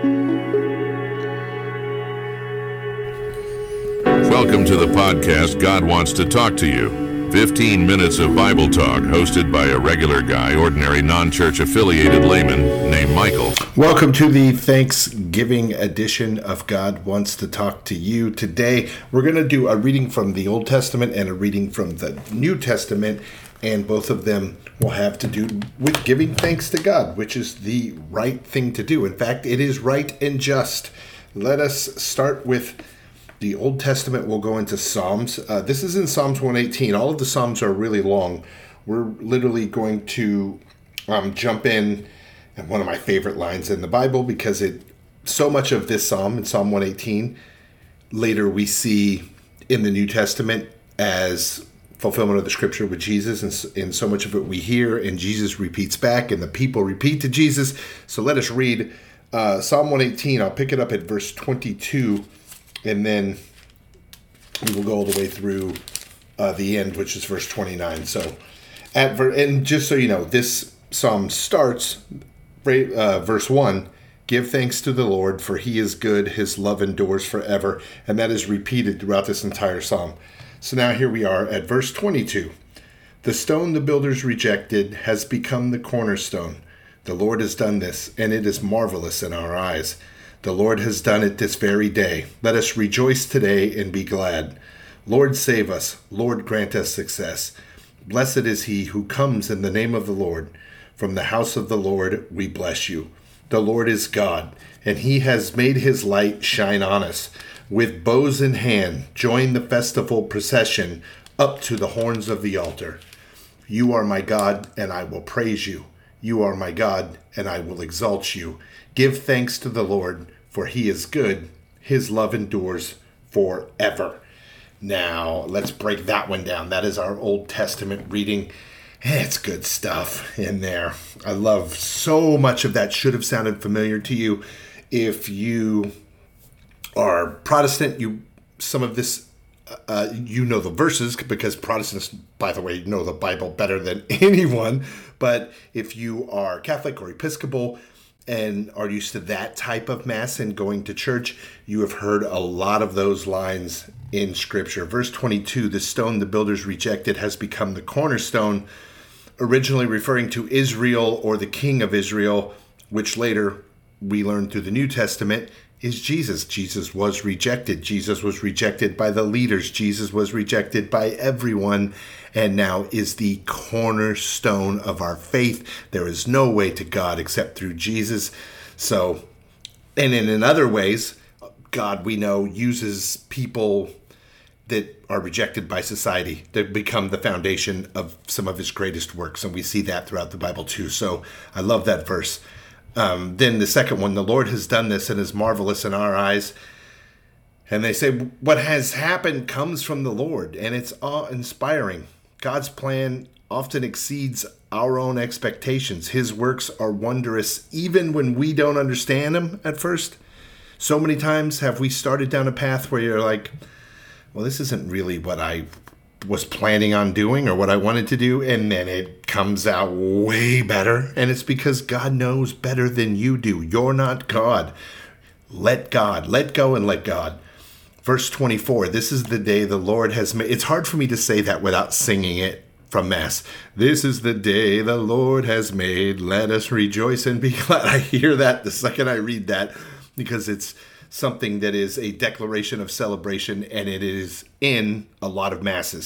Welcome to the podcast, God Wants to Talk to You. 15 minutes of Bible talk hosted by a regular guy, ordinary non-church affiliated layman named Michael. Welcome to the Thanksgiving edition of God Wants to Talk to You. Today, we're going to do a reading from the Old Testament and a reading from the New Testament, and both of them will have to do with giving thanks to God, which is the right thing to do. In fact, it is right and just. Let us start with the Old Testament. We'll go into Psalms. This is in Psalms 118. All of the Psalms are really long. We're literally going to jump in at one of my favorite lines in the Bible, because so much of this Psalm, in Psalm 118, later we see in the New Testament as fulfillment of the scripture with Jesus, and so much of it we hear, and Jesus repeats back, and the people repeat to Jesus. So let us read Psalm 118. I'll pick it up at verse 22, and then we will go all the way through the end, which is verse 29. So, and just so you know, this psalm starts, verse 1, "Give thanks to the Lord, for he is good, his love endures forever." And that is repeated throughout this entire psalm. So now here we are at verse 22. "The stone the builders rejected has become the cornerstone. The Lord has done this, and it is marvelous in our eyes. The Lord has done it this very day. Let us rejoice today and be glad. Lord, save us. Lord, grant us success. Blessed is he who comes in the name of the Lord. From the house of the Lord we bless you. The Lord is God, and he has made his light shine on us. With bows in hand, join the festival procession up to the horns of the altar. You are my God, and I will praise you. You are my God, and I will exalt you. Give thanks to the Lord, for he is good. His love endures forever." Now, let's break that one down. That is our Old Testament reading. It's good stuff in there. I love so much of that. Should have sounded familiar to you. If you are Protestant, some of this, you know the verses, because Protestants, by the way, know the Bible better than anyone. But if you are Catholic or Episcopal and are used to that type of mass and going to church, you have heard a lot of those lines in Scripture. Verse 22, "The stone the builders rejected has become the cornerstone," originally referring to Israel or the king of Israel, which later we learn through the New Testament is Jesus. Jesus was rejected. Jesus was rejected by the leaders. Jesus was rejected by everyone, and now is the cornerstone of our faith. There is no way to God except through Jesus. So, and in other ways, God, we know, uses people that are rejected by society that become the foundation of some of his greatest works. And we see that throughout the Bible too. So I love that verse. Then the second one, "The Lord has done this and is marvelous in our eyes." And they say what has happened comes from the Lord, and it's awe-inspiring. God's plan often exceeds our own expectations. His works are wondrous, even when we don't understand them at first. So many times have we started down a path where you're like, well, this isn't really what I was planning on doing or what I wanted to do, and then it comes out way better, and it's because God knows better than you do. You're not God. Let God. Let go and let God. Verse 24, "This is the day the Lord has made." It's hard for me to say that without singing it from Mass. "This is the day the Lord has made. Let us rejoice and be glad." I hear that the second I read that, because it's something that is a declaration of celebration, and it is in a lot of masses.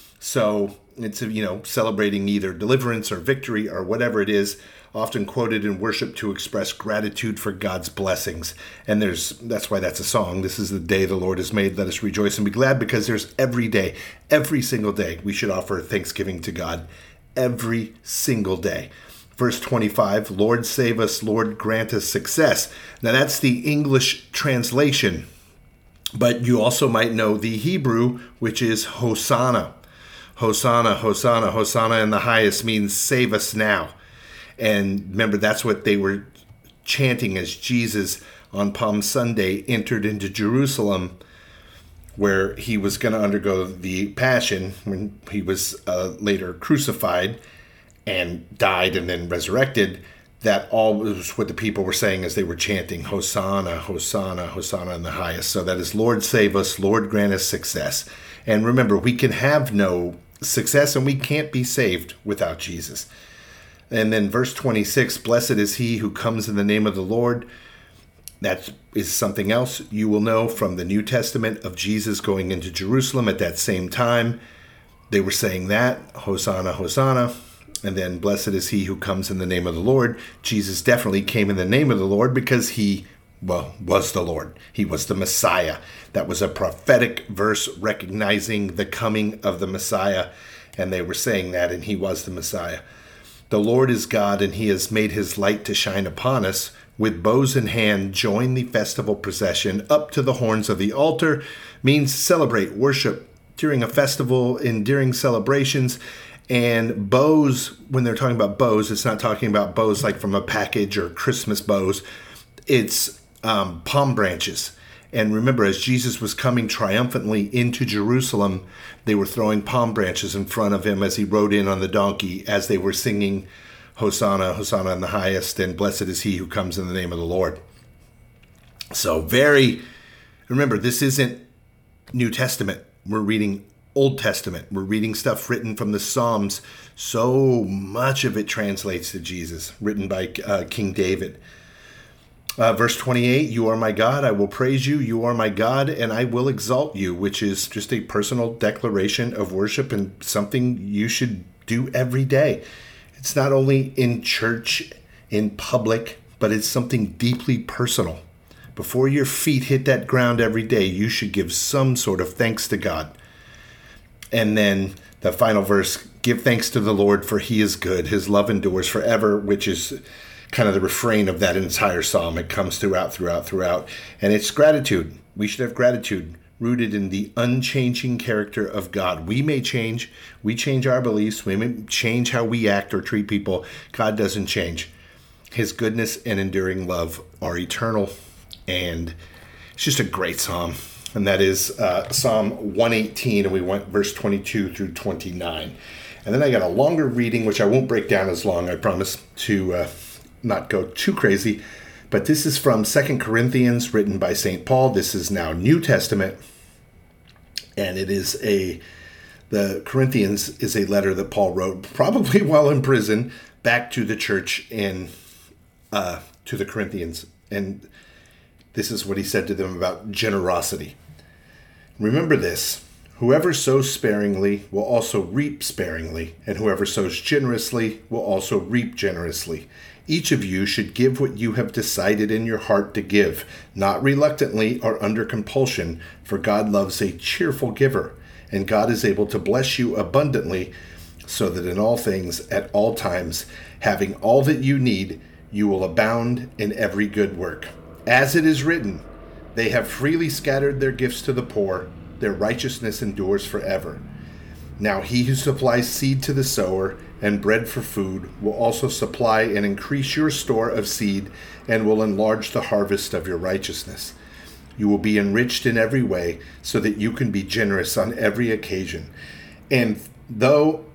So it's, celebrating either deliverance or victory or whatever it is, often quoted in worship to express gratitude for God's blessings. And that's why that's a song. This is the day the Lord has made. Let us rejoice and be glad, because there's every day, every single day, we should offer thanksgiving to God. Every single day. Verse 25, "Lord, save us. Lord, grant us success." Now that's the English translation, but you also might know the Hebrew, which is Hosanna. Hosanna, Hosanna, Hosanna in the highest means save us now. And remember, that's what they were chanting as Jesus on Palm Sunday entered into Jerusalem, where he was going to undergo the passion when he was later crucified and died and then resurrected. that all was what the people were saying as they were chanting, Hosanna, Hosanna, Hosanna in the highest. So that is, Lord save us, Lord grant us success. And remember, we can have no success and we can't be saved without Jesus. And then verse 26, blessed is he who comes in the name of the Lord. That is something else you will know from the New Testament of Jesus going into Jerusalem at that same time. They were saying that, Hosanna, Hosanna. And then blessed is he who comes in the name of the Lord. Jesus definitely came in the name of the Lord because he, was the Lord. He was the Messiah. That was a prophetic verse recognizing the coming of the Messiah. And they were saying that, and he was the Messiah. The Lord is God, and he has made his light to shine upon us. With bows in hand, join the festival procession up to the horns of the altar. Means celebrate, worship during a festival and during celebrations. And bows, when they're talking about bows, it's not talking about bows like from a package or Christmas bows. It's palm branches. And remember, as Jesus was coming triumphantly into Jerusalem, they were throwing palm branches in front of him as he rode in on the donkey, as they were singing, Hosanna, Hosanna in the highest, and blessed is he who comes in the name of the Lord. So remember, this isn't New Testament. We're reading Old Testament. We're reading stuff written from the Psalms. So much of it translates to Jesus, written by King David. Verse 28, you are my God, I will praise you. You are my God, and I will exalt you, which is just a personal declaration of worship and something you should do every day. It's not only in church, in public, but it's something deeply personal. Before your feet hit that ground every day, you should give some sort of thanks to God. And then the final verse, give thanks to the Lord, for he is good. His love endures forever, which is kind of the refrain of that entire psalm. It comes throughout. And it's gratitude. We should have gratitude rooted in the unchanging character of God. We may change. We change our beliefs. We may change how we act or treat people. God doesn't change. His goodness and enduring love are eternal. And it's just a great psalm. And that is Psalm 118, and we went verse 22 through 29. And then I got a longer reading, which I won't break down as long, I promise, to not go too crazy. But this is from 2 Corinthians, written by St. Paul. This is now New Testament. And it is the Corinthians is a letter that Paul wrote, probably while in prison, back to the church to the Corinthians. And this is what he said to them about generosity. Remember this, whoever sows sparingly will also reap sparingly, and whoever sows generously will also reap generously. Each of you should give what you have decided in your heart to give, not reluctantly or under compulsion, for God loves a cheerful giver, and God is able to bless you abundantly, so that in all things, at all times, having all that you need, you will abound in every good work. As it is written, they have freely scattered their gifts to the poor, their righteousness endures forever. Now he who supplies seed to the sower and bread for food will also supply and increase your store of seed and will enlarge the harvest of your righteousness. You will be enriched in every way so that you can be generous on every occasion. And through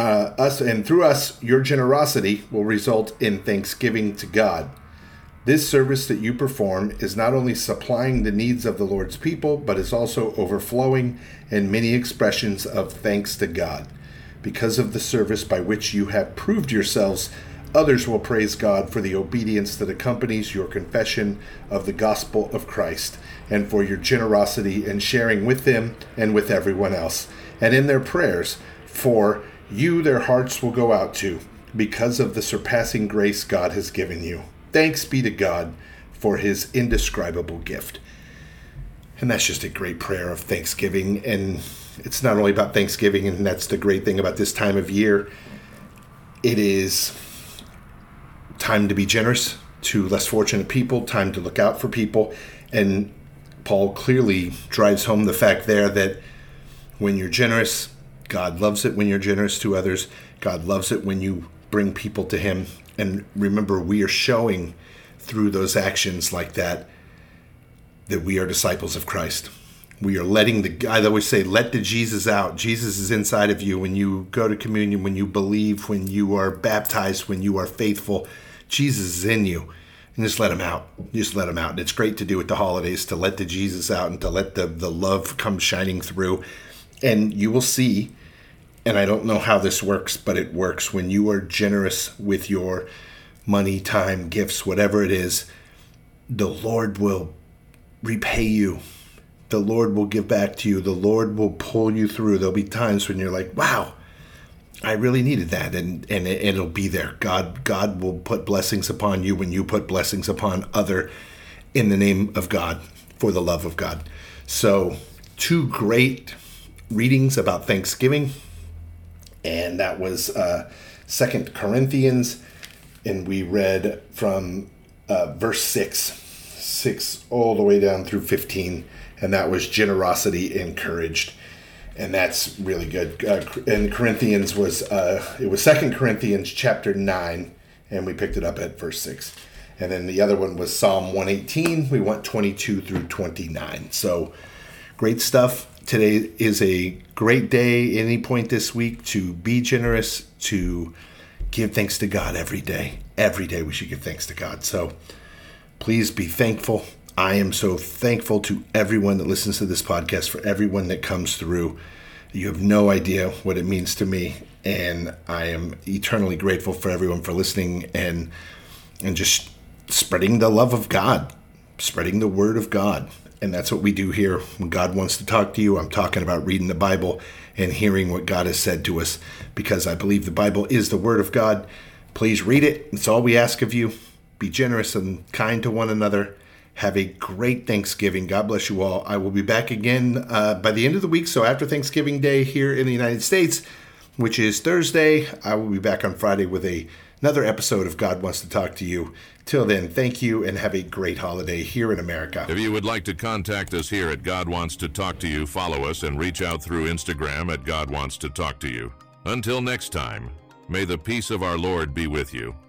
us, your generosity will result in thanksgiving to God. This service that you perform is not only supplying the needs of the Lord's people, but is also overflowing in many expressions of thanks to God. Because of the service by which you have proved yourselves, others will praise God for the obedience that accompanies your confession of the gospel of Christ, and for your generosity in sharing with them and with everyone else. And in their prayers, for you their hearts will go out to, because of the surpassing grace God has given you. Thanks be to God for his indescribable gift. And that's just a great prayer of thanksgiving. And it's not only about Thanksgiving, and that's the great thing about this time of year. It is time to be generous to less fortunate people, time to look out for people. And Paul clearly drives home the fact there that when you're generous, God loves it when you're generous to others. God loves it when you bring people to him. And remember, we are showing through those actions like that we are disciples of Christ. We are I always say, let the Jesus out. Jesus is inside of you when you go to communion, when you believe, when you are baptized, when you are faithful. Jesus is in you. And just let him out. Just let him out. And it's great to do at the holidays, to let the Jesus out and to let the love come shining through. And you will see, and I don't know how this works, but it works. When you are generous with your money, time, gifts, whatever it is, the Lord will repay you. The Lord will give back to you. The Lord will pull you through. There'll be times when you're like, wow, I really needed that, and it'll be there. God will put blessings upon you when you put blessings upon other in the name of God, for the love of God. So 2 great readings about Thanksgiving, and that was 2 Corinthians, and we read from verse 6 all the way down through 15, and that was generosity encouraged. And that's really good. And Corinthians was, it was 2 Corinthians chapter 9, and we picked it up at verse 6. And then the other one was Psalm 118. We went 22 through 29. So great stuff. Today is a great day, any point this week, to be generous, to give thanks to God every day. Every day we should give thanks to God. So please be thankful. I am so thankful to everyone that listens to this podcast, for everyone that comes through. You have no idea what it means to me, and I am eternally grateful for everyone for listening and just spreading the love of God, spreading the word of God. And that's what we do here. When God wants to talk to you, I'm talking about reading the Bible and hearing what God has said to us, because I believe the Bible is the word of God. Please read it. It's all we ask of you. Be generous and kind to one another. Have a great Thanksgiving. God bless you all. I will be back again by the end of the week. So after Thanksgiving Day here in the United States, which is Thursday, I will be back on Friday with another episode of God Wants to Talk to You. Till then, thank you and have a great holiday here in America. If you would like to contact us here at God Wants to Talk to You, follow us and reach out through Instagram at God Wants to Talk to You. Until next time, may the peace of our Lord be with you.